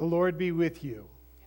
The Lord be with you.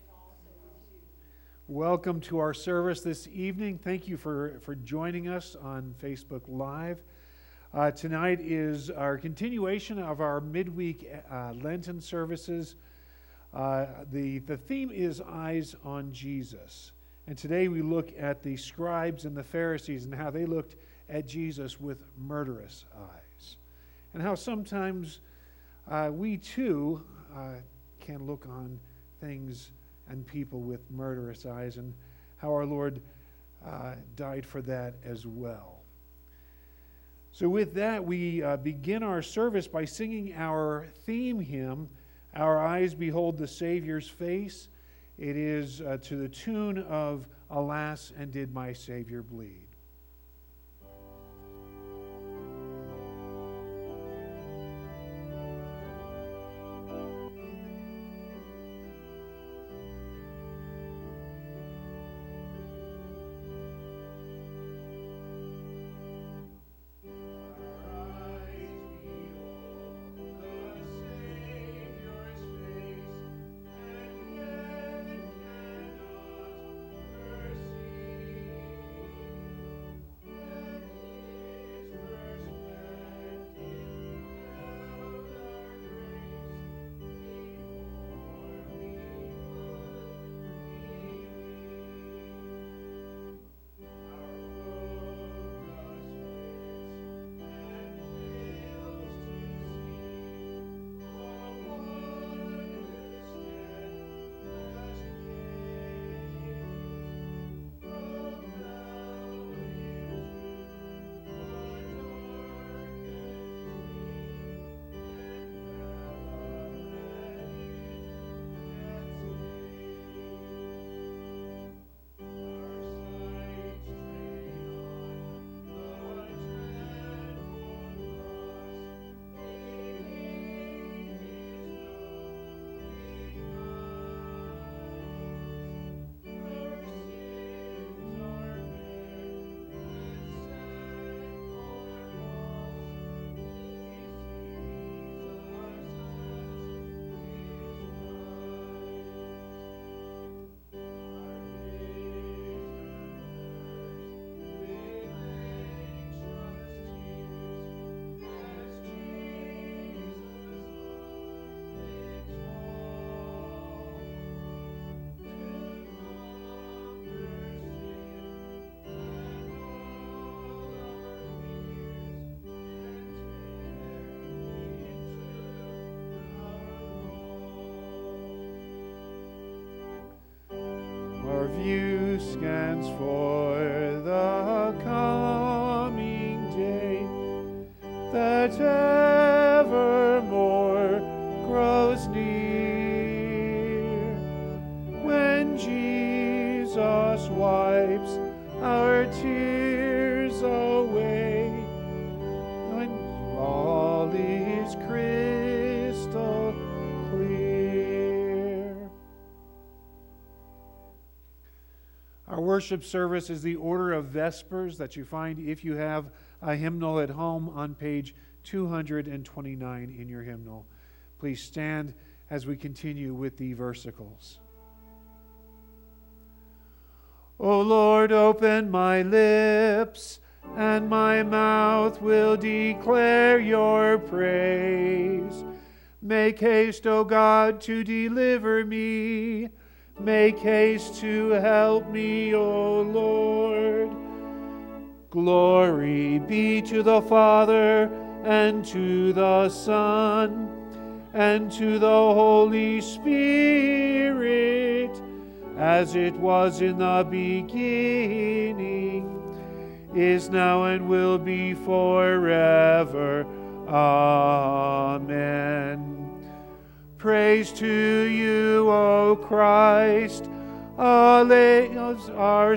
Welcome to our service this evening. Thank you for joining us on Facebook Live. Tonight is our continuation of our midweek Lenten services. The theme is Eyes on Jesus. And today we look at the scribes and the Pharisees and how they looked at Jesus with murderous eyes. And how sometimes we too can look on things and people with murderous eyes, and how our Lord died for that as well. So with that, we begin our service by singing our theme hymn, Our Eyes Behold the Savior's Face. It is to the tune of Alas, and Did My Savior Bleed? Our view scans for the coming day that evermore grows near, when Jesus wipes our tears away, when all is crystal clear. Our worship service is the order of Vespers that you find if you have a hymnal at home on page 229 in your hymnal. Please stand as we continue with the versicles. O Lord, open my lips, and my mouth will declare your praise. Make haste, O God, to deliver me. Make haste to help me, O Lord. Glory be to the Father, and to the Son, and to the Holy Spirit, as it was in the beginning, is now, and will be forever. Amen. Praise to you, O Christ, our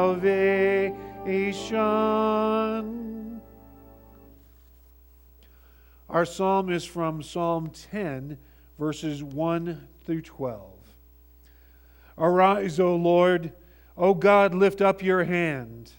salvation. Our psalm is from Psalm 10, verses 1 through 12. Arise, O Lord, O God, lift up your hand.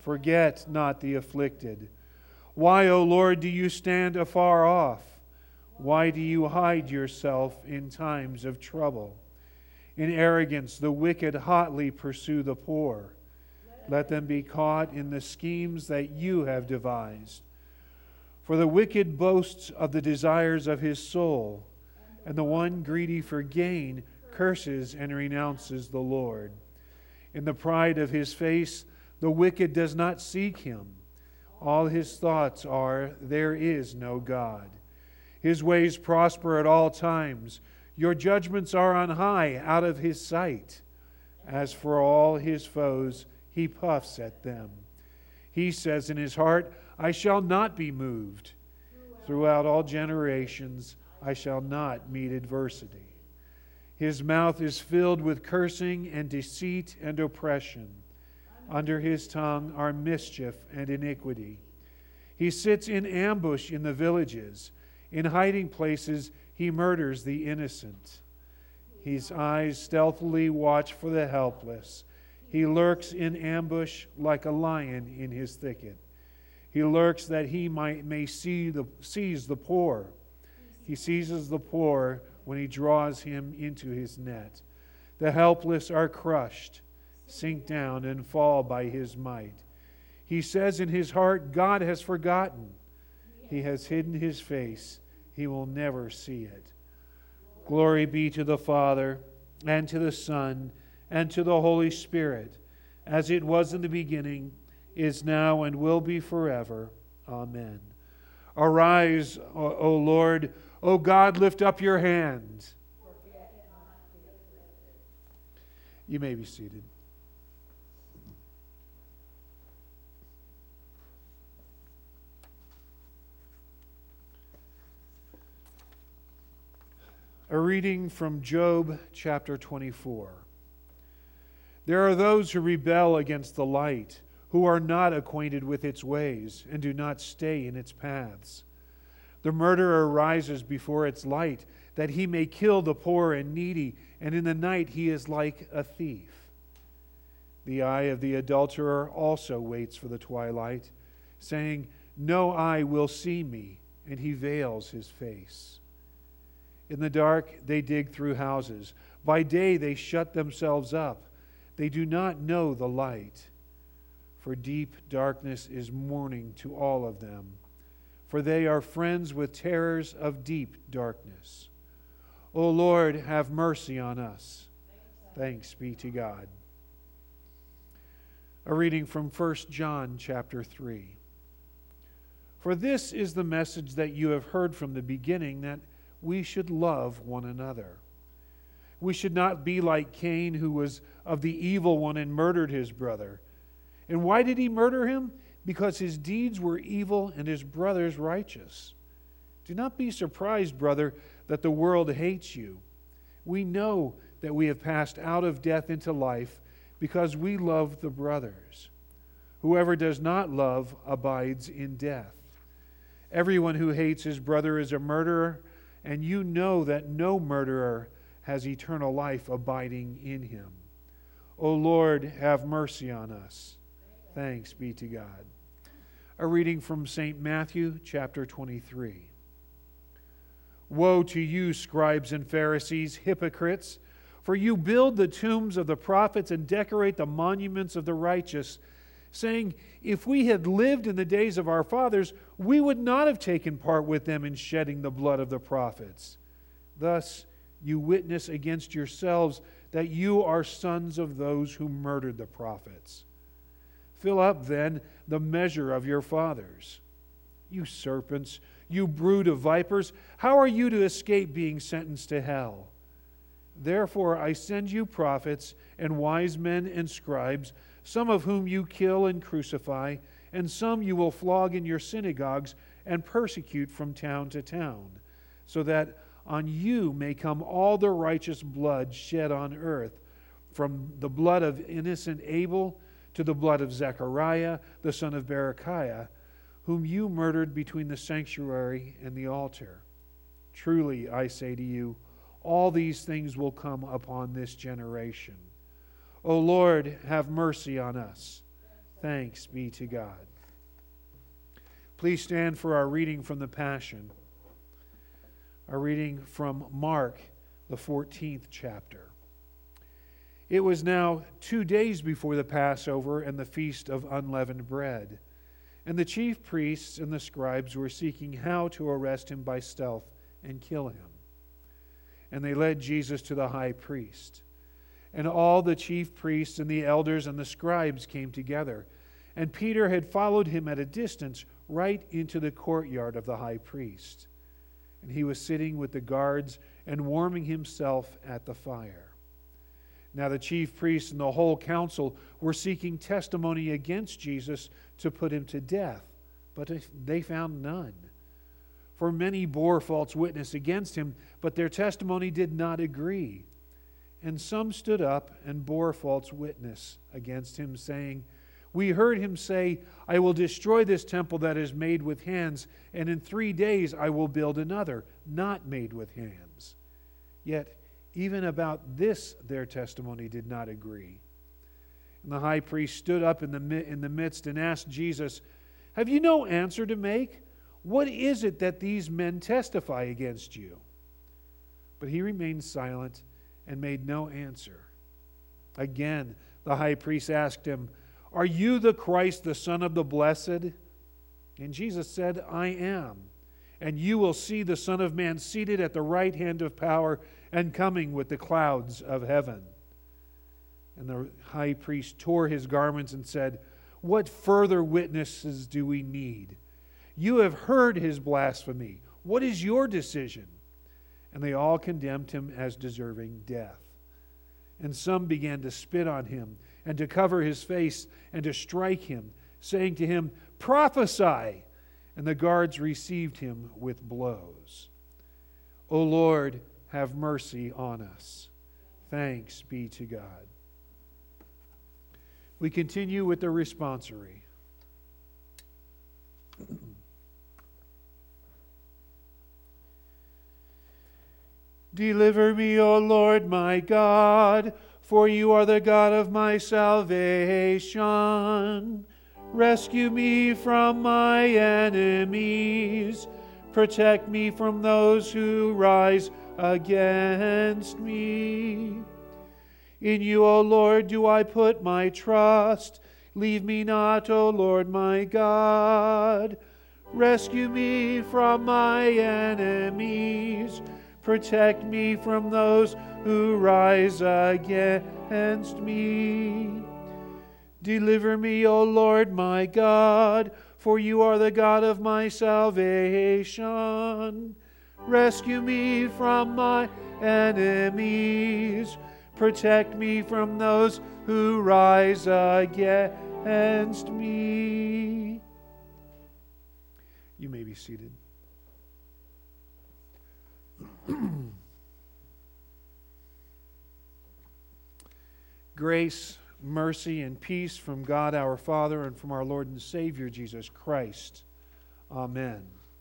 Forget not the afflicted. Why, O Lord, do you stand afar off? Why do you hide yourself in times of trouble? In arrogance, the wicked hotly pursue the poor. Let them be caught in the schemes that you have devised. For the wicked boasts of the desires of his soul, and the one greedy for gain curses and renounces the Lord. In the pride of his face, the wicked does not seek him. All his thoughts are, there is no God. His ways prosper at all times. Your judgments are on high, out of his sight. As for all his foes, he puffs at them. He says in his heart, I shall not be moved. Throughout all generations, I shall not meet adversity. His mouth is filled with cursing and deceit and oppression. Under his tongue are mischief and iniquity. He sits in ambush in the villages. In hiding places, he murders the innocent. His eyes stealthily watch for the helpless. He lurks in ambush like a lion in his thicket. He lurks that he may seize the poor. He seizes the poor when he draws him into his net. The helpless are crushed, sink down, and fall by his might. He says in his heart, God has forgotten. He has hidden his face. He will never see it. Glory be to the Father, and to the Son, and to the Holy Spirit, as it was in the beginning, is now, and will be forever. Amen. Arise, O Lord. O God, lift up your hand. You may be seated. A reading from Job chapter 24. There are those who rebel against the light, who are not acquainted with its ways, and do not stay in its paths. The murderer rises before its light, that he may kill the poor and needy, and in the night he is like a thief. The eye of the adulterer also waits for the twilight, saying, no eye will see me, and he veils his face. In the dark they dig through houses. By day they shut themselves up. They do not know the light. For deep darkness is morning to all of them. For they are friends with terrors of deep darkness. O Lord, have mercy on us. Thanks be to God. A reading from 1 John chapter 3. For this is the message that you have heard from the beginning, that we should love one another. We should not be like Cain, who was of the evil one and murdered his brother. And why did he murder him? Because his deeds were evil and his brother's righteous. Do not be surprised, brother, that the world hates you. We know that we have passed out of death into life because we love the brothers. Whoever does not love abides in death. Everyone who hates his brother is a murderer, and you know that no murderer has eternal life abiding in him. O Lord, have mercy on us. Thanks be to God. A reading from St. Matthew, chapter 23. Woe to you, scribes and Pharisees, hypocrites! For you build the tombs of the prophets and decorate the monuments of the righteous, saying, if we had lived in the days of our fathers, we would not have taken part with them in shedding the blood of the prophets. Thus you witness against yourselves that you are sons of those who murdered the prophets. Fill up, then, the measure of your fathers. You serpents, you brood of vipers, how are you to escape being sentenced to hell? Therefore I send you prophets and wise men and scribes, some of whom you kill and crucify, and some you will flog in your synagogues and persecute from town to town, so that on you may come all the righteous blood shed on earth, from the blood of innocent Abel to the blood of Zechariah, the son of Berechiah, whom you murdered between the sanctuary and the altar. Truly, I say to you, all these things will come upon this generation. O Lord, have mercy on us. Thanks be to God. Please stand for our reading from the Passion. A reading from Mark, the 14th chapter. It was now 2 days before the Passover and the Feast of Unleavened Bread. And the chief priests and the scribes were seeking how to arrest him by stealth and kill him. And they led Jesus to the high priest. And all the chief priests and the elders and the scribes came together. And Peter had followed him at a distance right into the courtyard of the high priest. And he was sitting with the guards and warming himself at the fire. Now the chief priests and the whole council were seeking testimony against Jesus to put him to death, but they found none. For many bore false witness against him, but their testimony did not agree. And some stood up and bore false witness against him, saying, "We heard him say, 'I will destroy this temple that is made with hands, and in 3 days I will build another, not made with hands.' Yet even about this their testimony did not agree." And the high priest stood up in the midst and asked Jesus, "Have you no answer to make? What is it that these men testify against you?" But he remained silent and made no answer. Again, the high priest asked him, "Are you the Christ, the Son of the Blessed?" And Jesus said, "I am. And you will see the Son of Man seated at the right hand of power and coming with the clouds of heaven." And the high priest tore his garments and said, "What further witnesses do we need? You have heard his blasphemy. What is your decision?" And they all condemned him as deserving death. And some began to spit on him and to cover his face and to strike him, saying to him, "Prophesy!" And the guards received him with blows. O Lord, have mercy on us. Thanks be to God. We continue with the responsory. Deliver me, O Lord my God, for you are the God of my salvation. Rescue me from my enemies. Protect me from those who rise against me. In you, O Lord, do I put my trust. Leave me not, O Lord my God. Rescue me from my enemies. Protect me from those who rise against me. Deliver me, O Lord my God, for you are the God of my salvation. Rescue me from my enemies. Protect me from those who rise against me. You may be seated. Grace, mercy, and peace from God our Father and from our Lord and Savior Jesus Christ. Amen.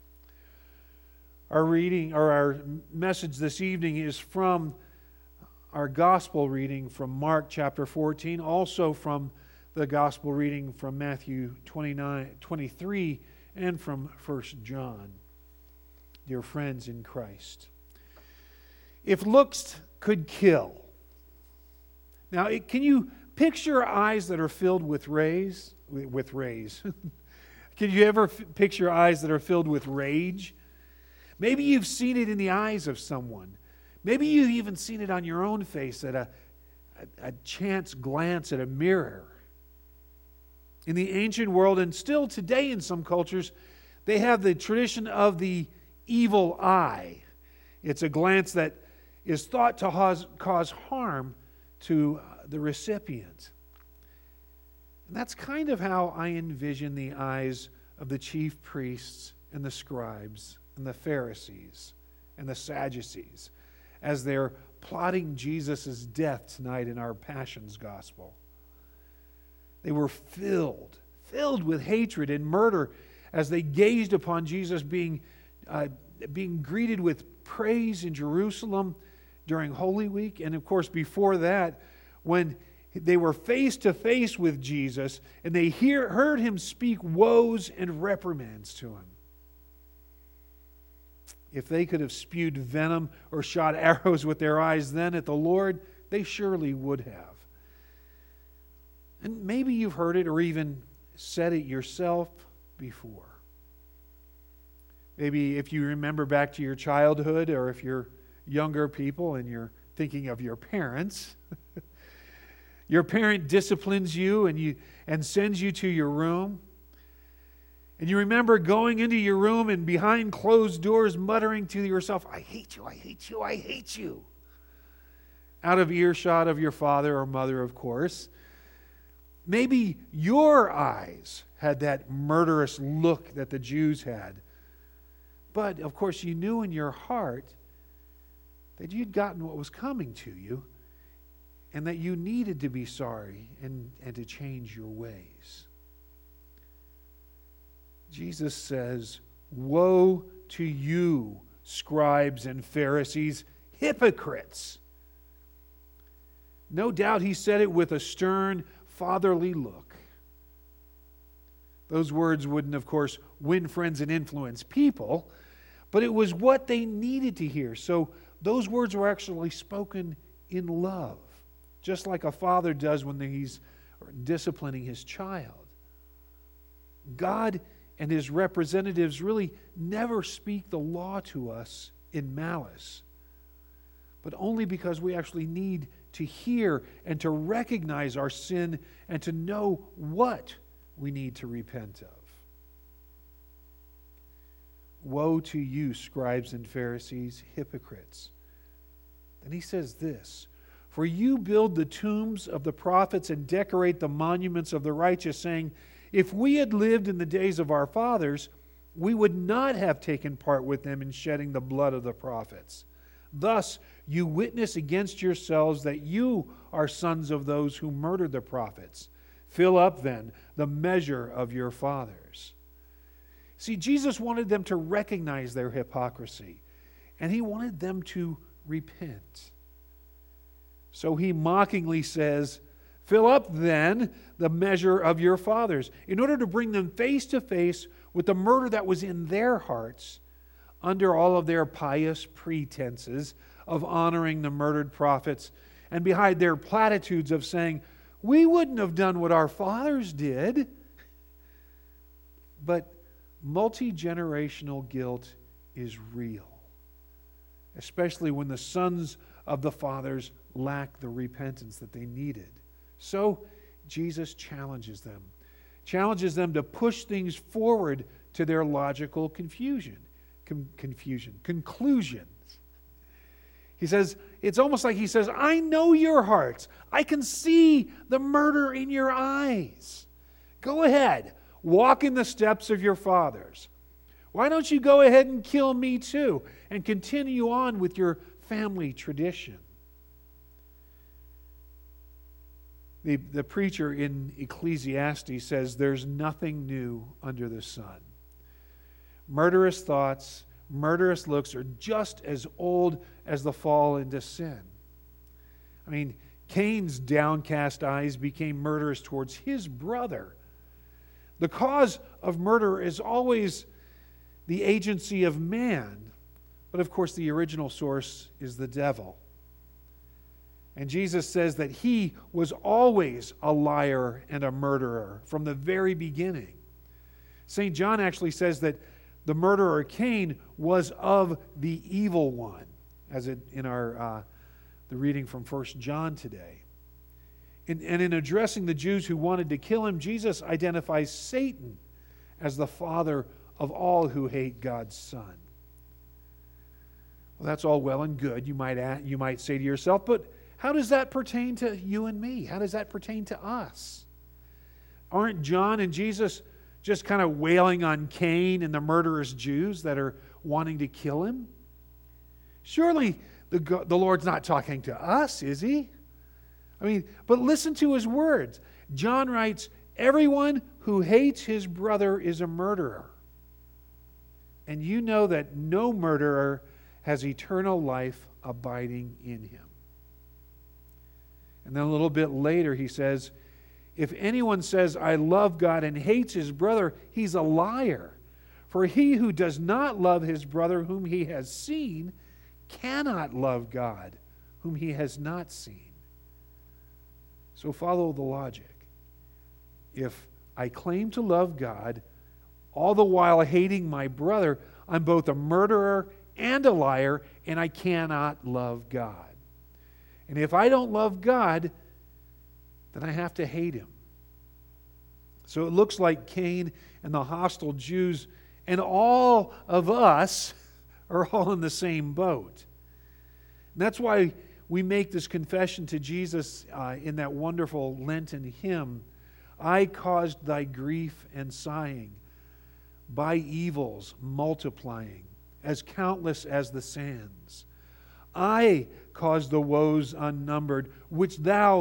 Our reading, or our message this evening, is from our gospel reading from Mark chapter 14, also from the gospel reading from Matthew 23, and from 1 John. Dear friends in Christ, if looks could kill. Now, can you picture eyes that are filled with rays? Can you ever picture eyes that are filled with rage? Maybe you've seen it in the eyes of someone. Maybe you've even seen it on your own face at a chance glance at a mirror. In the ancient world, and still today in some cultures, they have the tradition of the evil eye. It's a glance that is thought to cause harm to the recipient. And that's kind of how I envision the eyes of the chief priests and the scribes and the Pharisees and the Sadducees as they're plotting Jesus' death tonight in our Passions Gospel. They were filled with hatred and murder as they gazed upon Jesus being greeted with praise in Jerusalem during Holy Week. And of course, before that, when they were face to face with Jesus and they heard him speak woes and reprimands to him. if they could have spewed venom or shot arrows with their eyes then at the Lord, they surely would have. And maybe you've heard it or even said it yourself before. Maybe if you remember back to your childhood, or if you're younger people and you're thinking of your parents, your parent disciplines you and sends you to your room. And you remember going into your room and behind closed doors muttering to yourself, "I hate you, I hate you, I hate you." Out of earshot of your father or mother, of course. Maybe your eyes had that murderous look that the Jews had. But, of course, you knew in your heart that you'd gotten what was coming to you and that you needed to be sorry and to change your ways. Jesus says, "Woe to you, scribes and Pharisees, hypocrites!" No doubt he said it with a stern, fatherly look. Those words wouldn't, of course, win friends and influence people, but it was what they needed to hear. So those words were actually spoken in love, just like a father does when he's disciplining his child. God and his representatives really never speak the law to us in malice, but only because we actually need to hear and to recognize our sin and to know what we need to repent of. Woe to you, scribes and Pharisees, hypocrites. Then he says this, "For you build the tombs of the prophets and decorate the monuments of the righteous, saying, 'If we had lived in the days of our fathers, we would not have taken part with them in shedding the blood of the prophets.' Thus you witness against yourselves that you are sons of those who murdered the prophets. Fill up, then, the measure of your fathers." See, Jesus wanted them to recognize their hypocrisy, and he wanted them to repent. So he mockingly says, "Fill up, then, the measure of your fathers," in order to bring them face to face with the murder that was in their hearts under all of their pious pretenses of honoring the murdered prophets and behind their platitudes of saying, "We wouldn't have done what our fathers did." But multi-generational guilt is real, especially when the sons of the fathers lack the repentance that they needed. So Jesus challenges them to push things forward to their logical conclusions. He says, it's almost like he says, "I know your hearts. I can see the murder in your eyes. Go ahead, walk in the steps of your fathers. Why don't you go ahead and kill me too and continue on with your family tradition?" The preacher in Ecclesiastes says there's nothing new under the sun. Murderous thoughts, murderous looks are just as old as the fall into sin. I mean, Cain's downcast eyes became murderous towards his brother. The cause of murder is always the agency of man, but of course the original source is the devil. And Jesus says that he was always a liar and a murderer from the very beginning. St. John actually says that the murderer Cain was of the evil one, as in our the reading from 1 John today. And in addressing the Jews who wanted to kill him, Jesus identifies Satan as the father of all who hate God's Son. Well, that's all well and good, you might say to yourself, but how does that pertain to you and me? How does that pertain to us? Aren't John and Jesus just kind of wailing on Cain and the murderous Jews that are wanting to kill him? Surely the Lord's not talking to us, is he? I mean, but listen to his words. John writes, "Everyone who hates his brother is a murderer. And you know that no murderer has eternal life abiding in him." And then a little bit later he says, "If anyone says, 'I love God,' and hates his brother, he's a liar. For he who does not love his brother whom he has seen cannot love God whom he has not seen. So follow the logic. If I claim to love God, all the while hating my brother, I'm both a murderer and a liar, and I cannot love God. And if I don't love God, then I have to hate him. So it looks like Cain and the hostile Jews and all of us are all in the same boat. And that's why we make this confession to Jesus in that wonderful Lenten hymn, I caused thy grief and sighing, by evils multiplying, as countless as the sands. I caused the woes unnumbered, with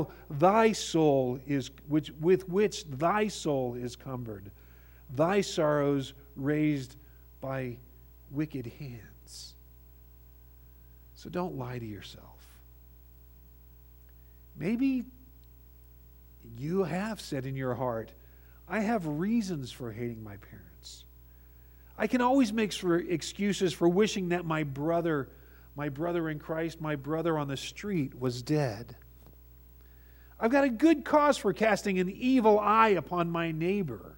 which thy soul is cumbered, thy sorrows raised by wicked hands. So don't lie to yourself. Maybe you have said in your heart, I have reasons for hating my parents. I can always make excuses for wishing that my brother in Christ, my brother on the street, was dead. I've got a good cause for casting an evil eye upon my neighbor.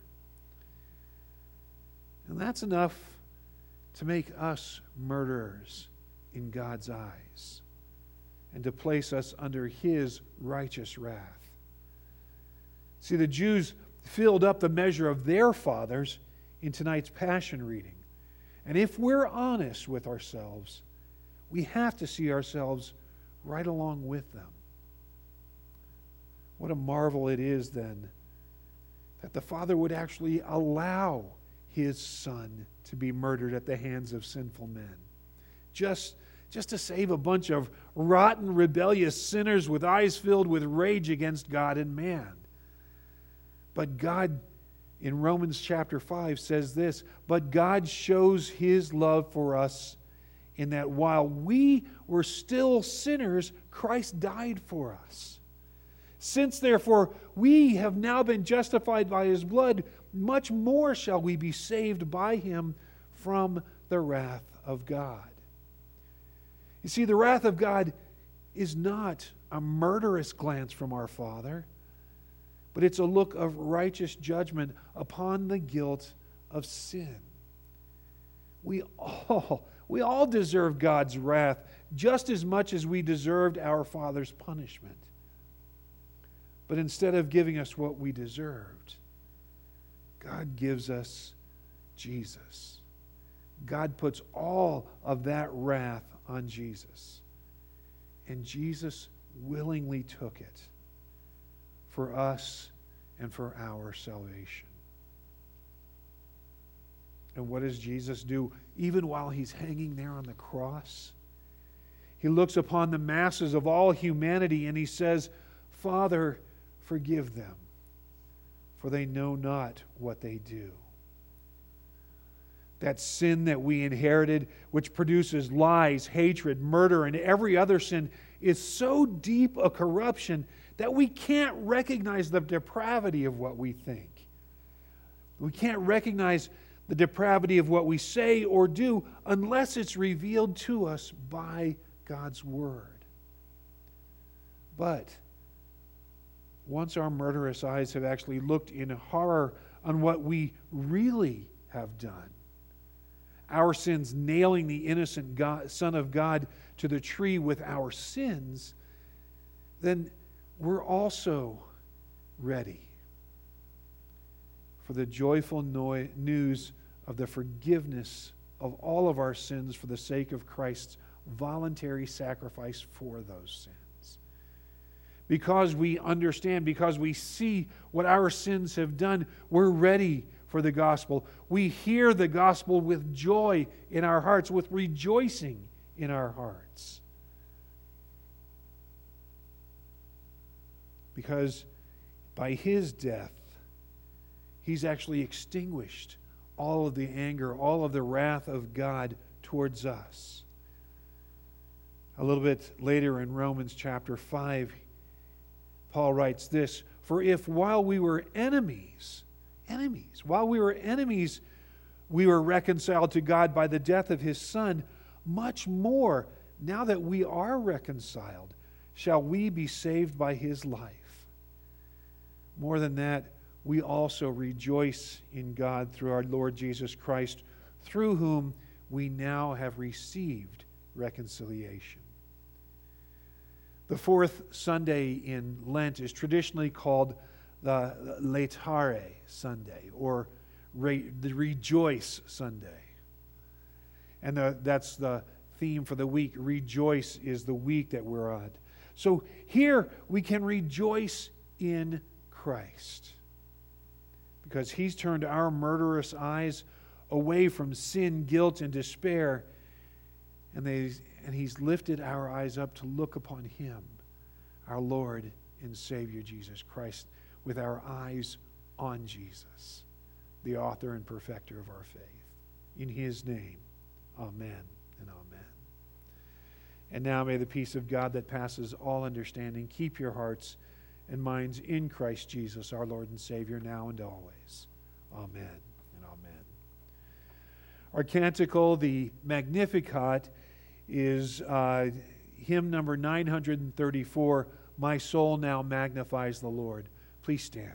And that's enough to make us murderers in God's eyes and to place us under His righteous wrath. See, the Jews filled up the measure of their fathers in tonight's Passion reading. And if we're honest with ourselves, we have to see ourselves right along with them. What a marvel it is, then, that the Father would actually allow His Son to be murdered at the hands of sinful men. Just to save a bunch of rotten, rebellious sinners with eyes filled with rage against God and man. But God, in Romans chapter 5, says this, but God shows His love for us in that while we were still sinners, Christ died for us. Since, therefore, we have now been justified by His blood, much more shall we be saved by Him from the wrath of God. You see, the wrath of God is not a murderous glance from our Father, but it's a look of righteous judgment upon the guilt of sin. We all deserve God's wrath just as much as we deserved our Father's punishment. But instead of giving us what we deserved, God gives us Jesus. God puts all of that wrath on Jesus. And Jesus willingly took it for us and for our salvation. And what does Jesus do? Even while He's hanging there on the cross, He looks upon the masses of all humanity and He says, Father, forgive them, for they know not what they do. That sin that we inherited, which produces lies, hatred, murder, and every other sin, is so deep a corruption that we can't recognize the depravity of what we think. We can't recognize the depravity of what we say or do unless it's revealed to us by God's Word. But once our murderous eyes have actually looked in horror on what we really have done, our sins nailing the innocent Son of God to the tree with our sins, then we're also ready for the joyful news of the forgiveness of all of our sins for the sake of Christ's voluntary sacrifice for those sins. Because we understand, because we see what our sins have done, we're ready for the gospel. We hear the gospel with joy in our hearts, with rejoicing in our hearts. Because by His death, He's actually extinguished all of the anger, all of the wrath of God towards us. A little bit later in Romans chapter 5, Paul writes this, for if while we were enemies, we were reconciled to God by the death of His Son, much more, now that we are reconciled, shall we be saved by His life. More than that, we also rejoice in God through our Lord Jesus Christ, through whom we now have received reconciliation. The fourth Sunday in Lent is traditionally called the Laetare Sunday, or the Rejoice Sunday. And that's the theme for the week. Rejoice is the week that we're on. So here we can rejoice in Christ, because He's turned our murderous eyes away from sin, guilt, and despair, and He's lifted our eyes up to look upon Him, our Lord and Savior Jesus Christ, with our eyes on Jesus, the author and perfecter of our faith. In His name, amen and amen. And now may the peace of God that passes all understanding keep your hearts and minds in Christ Jesus, our Lord and Savior, now and always. Amen and amen. Our canticle, the Magnificat, is hymn number 934, My Soul Now Magnifies the Lord. Please stand.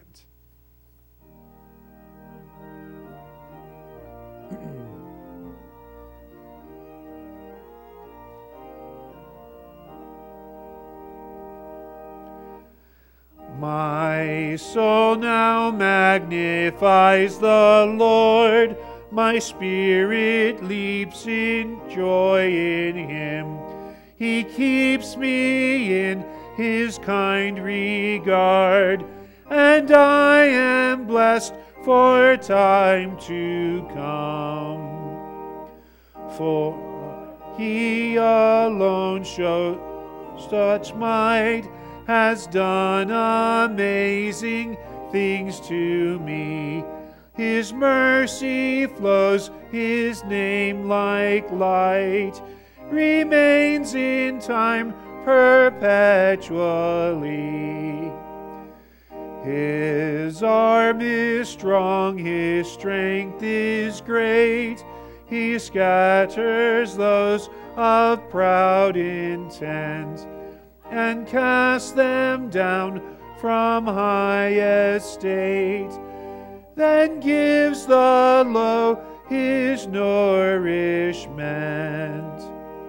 My soul now magnifies the Lord. My spirit leaps in joy in Him. He keeps me in His kind regard, and I am blessed for time to come. For He alone shows such might, has done amazing things to me. His mercy flows, His name like light, remains in time perpetually. His arm is strong, His strength is great. He scatters those of proud intent, and casts them down from high estate, then gives the low His nourishment.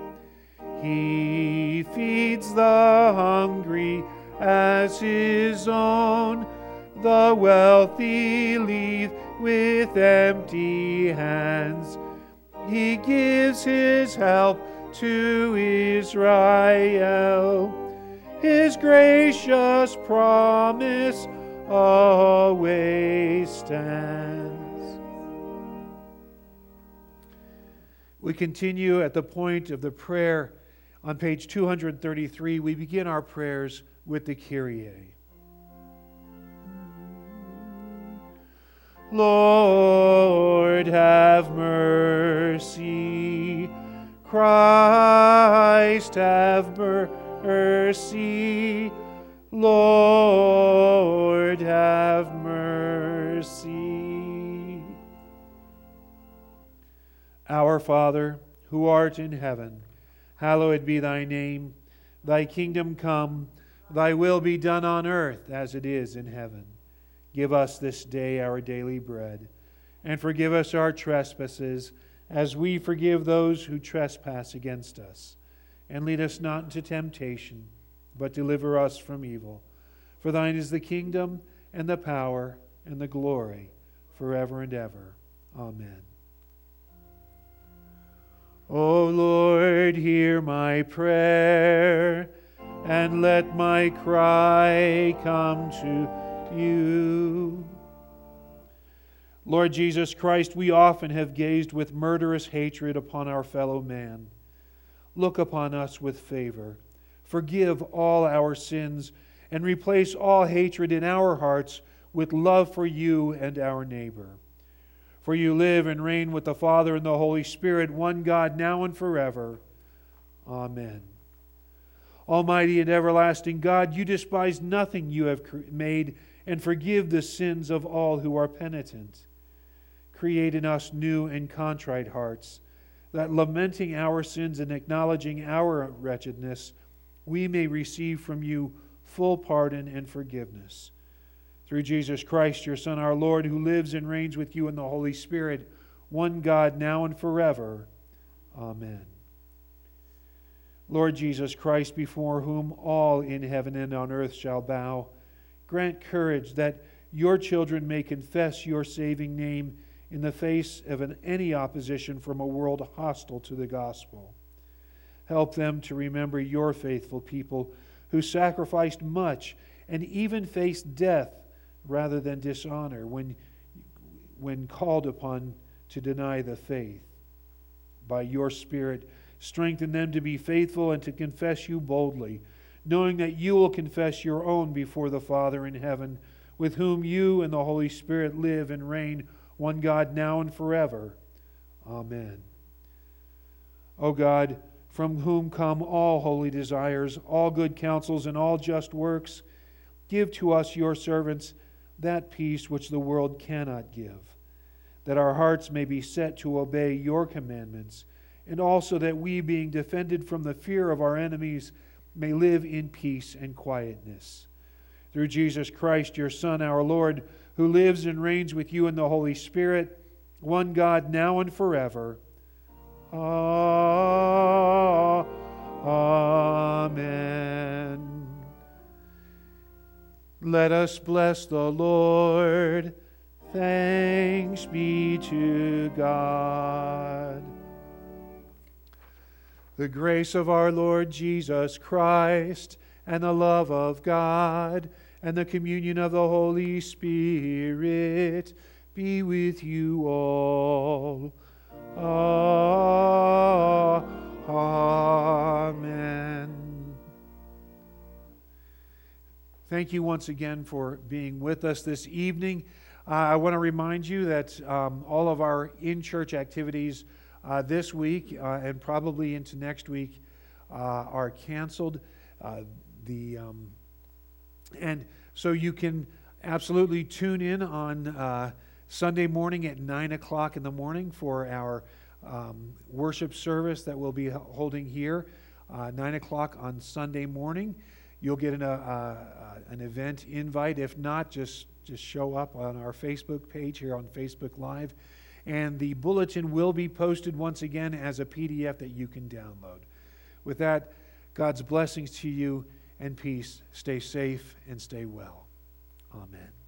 He feeds the hungry as His own, the wealthy leave with empty hands. He gives His help to Israel. His gracious promise always stands. We continue at the point of the prayer on page 233. We begin our prayers with the Kyrie. Lord, have mercy. Christ, have mercy. Lord, have mercy. Our Father, who art in heaven, hallowed be Thy name. Thy kingdom come, Thy will be done on earth as it is in heaven. Give us this day our daily bread, and forgive us our trespasses, as we forgive those who trespass against us. And lead us not into temptation, but deliver us from evil. For Thine is the kingdom, and the power, and the glory, forever and ever. Amen. O Lord, hear my prayer, and let my cry come to You. Lord Jesus Christ, we often have gazed with murderous hatred upon our fellow man. Look upon us with favor. Forgive all our sins, and replace all hatred in our hearts with love for You and our neighbor. For You live and reign with the Father and the Holy Spirit, one God, now and forever. Amen. Almighty and everlasting God, You despise nothing You have made, and forgive the sins of all who are penitent. create in us new and contrite hearts, that lamenting our sins and acknowledging our wretchedness, we may receive from you full pardon and forgiveness. Through Jesus Christ, your Son, our Lord, who lives and reigns with you in the Holy Spirit, one God, now and forever. Amen. Lord Jesus Christ, before whom all in heaven and on earth shall bow, grant courage that your children may confess your saving name in the face of any opposition from a world hostile to the gospel. Help them to remember your faithful people who sacrificed much and even faced death rather than dishonor when called upon to deny the faith. By your Spirit, strengthen them to be faithful and to confess you boldly, knowing that you will confess your own before the Father in heaven, with whom you and the Holy Spirit live and reign, one God, now and forever. Amen. O God, from whom come all holy desires, all good counsels, and all just works, give to us, your servants, that peace which the world cannot give, that our hearts may be set to obey your commandments, and also that we, being defended from the fear of our enemies, may live in peace and quietness. Through Jesus Christ, your Son, our Lord, who lives and reigns with you in the Holy Spirit, one God, now and forever. Amen. Let us bless the Lord. Thanks be to God. The grace of our Lord Jesus Christ, and the love of God, and the communion of the Holy Spirit be with you all. Amen. Thank you once again for being with us this evening. I want to remind you that all of our in-church activities this week and probably into next week are canceled. And so you can absolutely tune in on Sunday morning at 9 o'clock in the morning for our worship service that we'll be holding here, 9 o'clock on Sunday morning. You'll get an event invite. If not, just show up on our Facebook page here on Facebook Live. And the bulletin will be posted once again as a PDF that you can download. With that, God's blessings to you and peace. Stay safe and stay well. Amen.